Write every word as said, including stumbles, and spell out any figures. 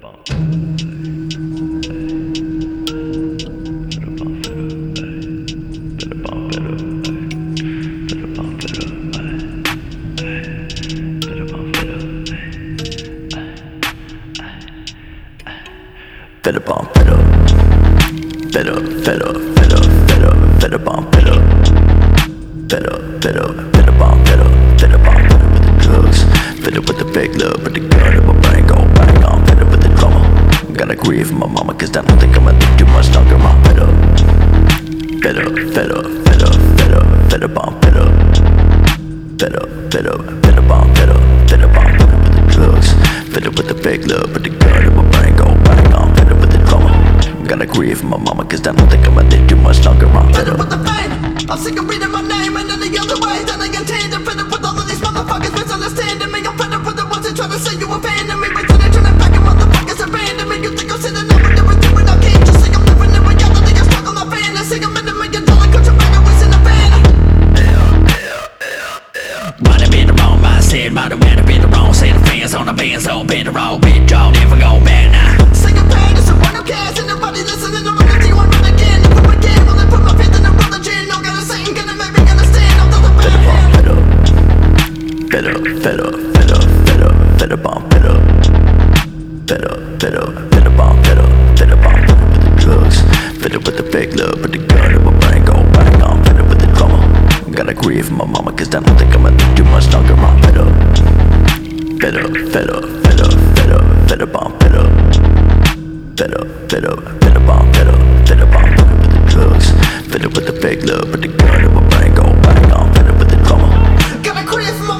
Fed up on fed up, fed up, fed up, fed up, fed up, fed up on fed up, fed up, fed up, fed up on fed up, fed up on fed up with the drugs, fed up with the fake love, with the gun in my brain go bang on, fed up with the drama. Gotta grieve for my mama, cause I don't think I'ma live too much longer. I'm fed up, fed up, fed up, fed up, fed up, fed up on fed up, fed up, fed up, fed up on fed up, fed up on fed up with the drugs, fed up with the fake love, with the gun in my brain go bang on. Gotta grieve for my mama, cause I don't think I'ma live too much longer. I'm fed up with the fame, I'm sick of reading my name and any other way that I contain. I'm fed up with all of these motherfuckers misunderstanding me. I'm fed up with the ones that try to say you abandon me, but then they turn back and motherfuckers abandon me. You think I'm sitting over there with you and I can't just say I'm living in reality. I'm stuck on my fantasy, I'm in a million dollar country back and wasting a fan. Might have been the wrong mindset, might have been the wrong set of fans on the bands, on been the wrong bit, y'all never go back now. Sing a band, it's a one who cares, and nobody listening to what you want again. Never again, will I put my faith in the religion? No gotta sing, gonna make me understand. I'm not the band. Fed up, fed up, fed up, fed up, fed up, fed up on fed up, fed up, fed up, fed up on fed up, fed up on fed up with the drugs, fed up with the fake love, with the gun in my brain go bang on, fed up with the drama. Gotta grieve for my mama, cause I don't think I'ma live too much longer. I'm fed up, fed up, fed up, fed up, fed up, fed up on fed up. Fed up, fed up, fed up on fed up, fed up on fed up with the drugs, fed up with the fake love, with the gun in my brain go bang on, fed up with the drama. Gotta grieve for